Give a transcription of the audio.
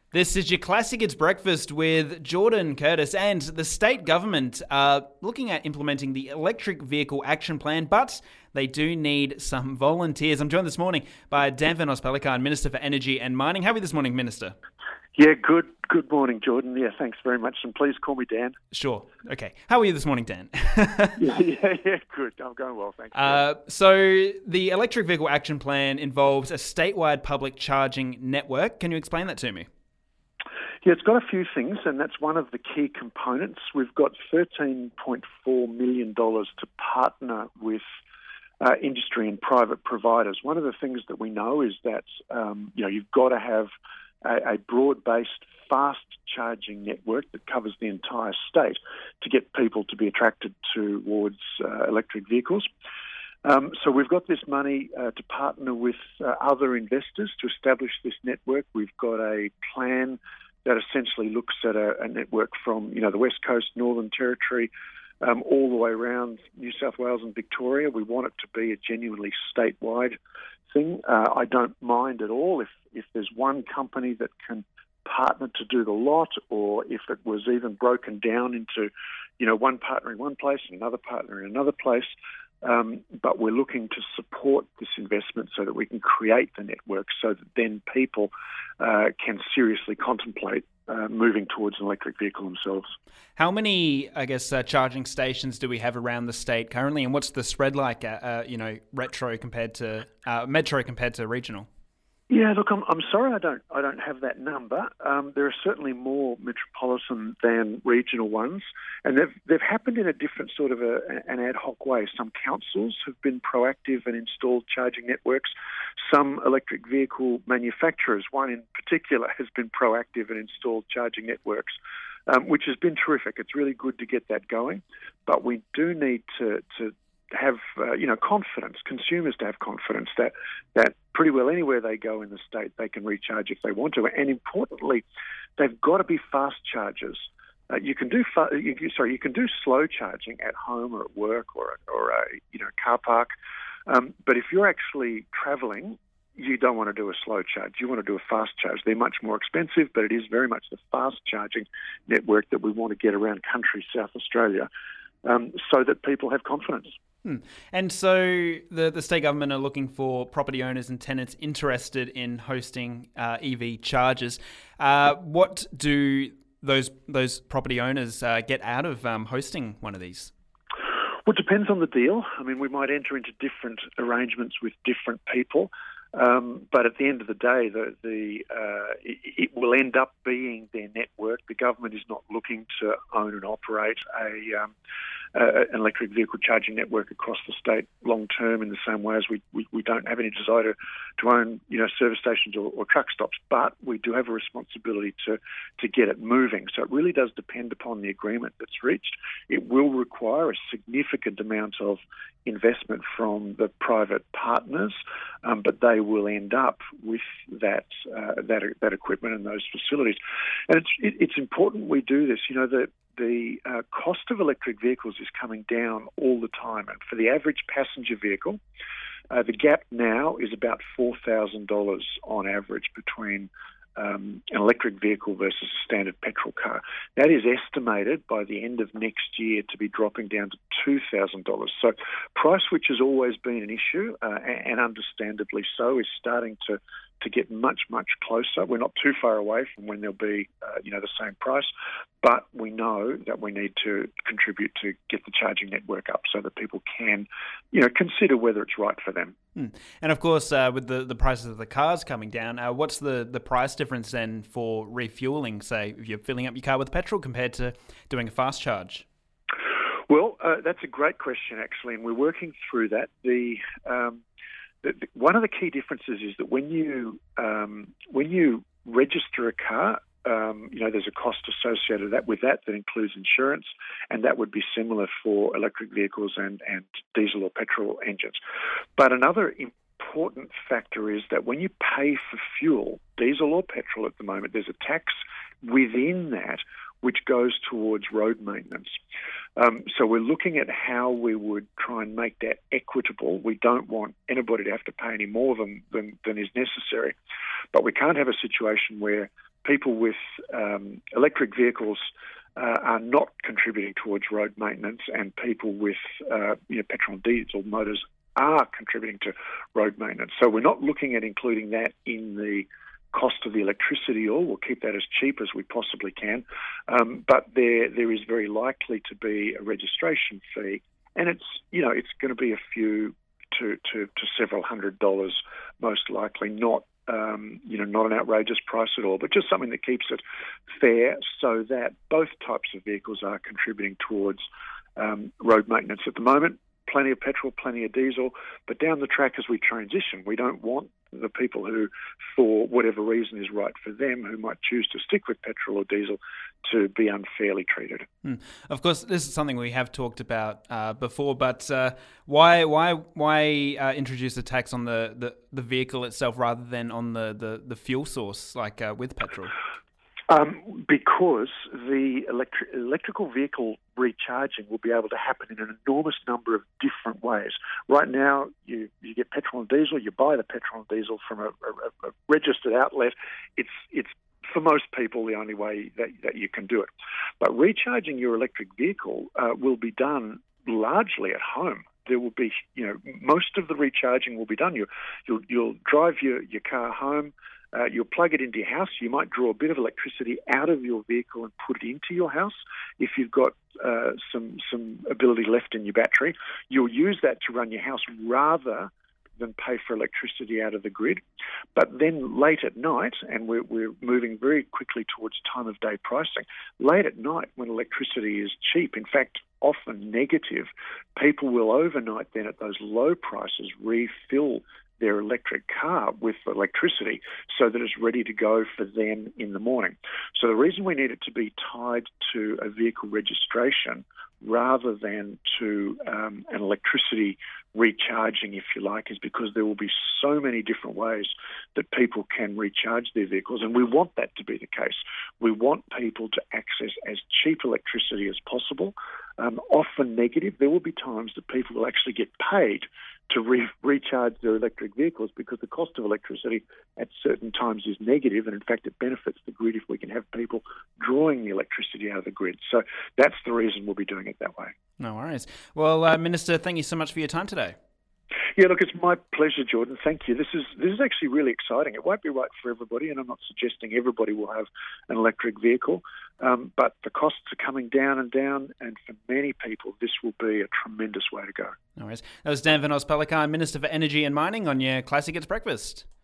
This is your classic It's Breakfast with Jordan Curtis, and the state government are looking at implementing the Electric Vehicle Action Plan, but they do need some volunteers. I'm joined this morning by Dan Van Ospellicard, Minister for Energy and Mining. How are you this morning, Minister? Yeah, good morning, Jordan. Yeah, thanks very much, and please call me Dan. Sure. Okay. How are you this morning, Dan? yeah, good. I'm going well, thanks. So the Electric Vehicle Action Plan involves a statewide public charging network. Can you explain that to me? Yeah, it's got a few things, and that's one of the key components. We've got $13.4 million to partner with industry and private providers. One of the things that we know is that you've got to have a broad-based, fast-charging network that covers the entire state to get people to be attracted towards electric vehicles. So we've got this money to partner with other investors to establish this network. We've got a plan that essentially looks at a network from the West Coast, Northern Territory, all the way around New South Wales and Victoria. We want it to be a genuinely statewide thing. I don't mind at all if there's one company that can partner to do the lot, or if it was even broken down into, one partner in one place and another partner in another place. But we're looking to support this investment so that we can create the network so that then people can seriously contemplate moving towards an electric vehicle themselves. How many, charging stations do we have around the state currently, and what's the spread like, metro compared to regional? Yeah, look, I'm sorry I don't have that number. There are certainly more metropolitan than regional ones, and they've happened in a different sort of an ad hoc way. Some councils have been proactive and installed charging networks. Some electric vehicle manufacturers, one in particular, has been proactive and installed charging networks, which has been terrific. It's really good to get that going, but we do need to have confidence, consumers to have confidence that pretty well anywhere they go in the state they can recharge if they want to, and importantly, they've got to be fast chargers. You can do slow charging at home or at work or a car park, but if you're actually travelling, you don't want to do a slow charge. You want to do a fast charge. They're much more expensive, but it is very much the fast charging network that we want to get around country South Australia, so that people have confidence. And so the state government are looking for property owners and tenants interested in hosting EV chargers. What do those property owners get out of hosting one of these? Well, it depends on the deal. I mean, we might enter into different arrangements with different people, but at the end of the day, it will end up being their network. The government is not looking to own and operate an electric vehicle charging network across the state long term, in the same way as we don't have any desire to own service stations or truck stops, but we do have a responsibility to get it moving. So it really does depend upon the agreement that's reached. It will require a significant amount of investment from the private partners, but they will end up with that equipment and those facilities. And it's important we do this. The cost of electric vehicles is coming down all the time, and for the average passenger vehicle, the gap now is about $4,000 on average between an electric vehicle versus a standard petrol car. That is estimated by the end of next year to be dropping down to $2,000. So price, which has always been an issue, and understandably so, is starting to get much, much closer. We're not too far away from when there'll be, the same price, but we know that we need to contribute to get the charging network up so that people can, consider whether it's right for them. And of course, with the prices of the cars coming down, what's the price difference then for refueling, say, if you're filling up your car with petrol compared to doing a fast charge? Well, that's a great question, actually, and we're working through that. One of the key differences is that when you register a car, there's a cost associated with that includes insurance, and that would be similar for electric vehicles and diesel or petrol engines. But another important factor is that when you pay for fuel, diesel or petrol at the moment, there's a tax within that which goes towards road maintenance. So we're looking at how we would try and make that equitable. We don't want anybody to have to pay any more than is necessary, but we can't have a situation where people with electric vehicles are not contributing towards road maintenance, and people with petrol and diesel motors are contributing to road maintenance. So we're not looking at including that in the cost of the electricity, or we'll keep that as cheap as we possibly can. But there is very likely to be a registration fee, and it's going to be a few to several $100 most likely, not not an outrageous price at all, but just something that keeps it fair so that both types of vehicles are contributing towards road maintenance. At the moment, plenty of petrol, plenty of diesel, but down the track as we transition, we don't want the people who, for whatever reason is right for them, who might choose to stick with petrol or diesel, to be unfairly treated. Of course, this is something we have talked about before, but why introduce a tax on the vehicle itself rather than on the fuel source, like with petrol? Because the electrical vehicle recharging will be able to happen in an enormous number of different ways. Right now, you get petrol and diesel. You buy the petrol and diesel from a registered outlet. It's for most people the only way that you can do it. But recharging your electric vehicle will be done largely at home. There will be, most of the recharging will be done. You'll drive your car home. You'll plug it into your house. You might draw a bit of electricity out of your vehicle and put it into your house. If you've got some ability left in your battery, you'll use that to run your house rather than pay for electricity out of the grid. But then late at night, and we're moving very quickly towards time of day pricing, late at night when electricity is cheap, in fact, often negative, people will overnight then at those low prices refill their electric car with electricity so that it's ready to go for them in the morning. So the reason we need it to be tied to a vehicle registration rather than to an electricity recharging, if you like, is because there will be so many different ways that people can recharge their vehicles, and we want that to be the case. We want people to access as cheap electricity as possible, often negative. There will be times that people will actually get paid to recharge their electric vehicles because the cost of electricity at certain times is negative, and in fact it benefits the grid if we can have people drawing the electricity out of the grid. So that's the reason we'll be doing it that way. No worries. Well, Minister, thank you so much for your time today. Yeah, look, it's my pleasure, Jordan. Thank you. This is actually really exciting. It won't be right for everybody, and I'm not suggesting everybody will have an electric vehicle, but the costs are coming down, and for many people, this will be a tremendous way to go. No worries. That was Dan Van Os-Pellikar, Minister for Energy and Mining, on your Classic Hits Breakfast.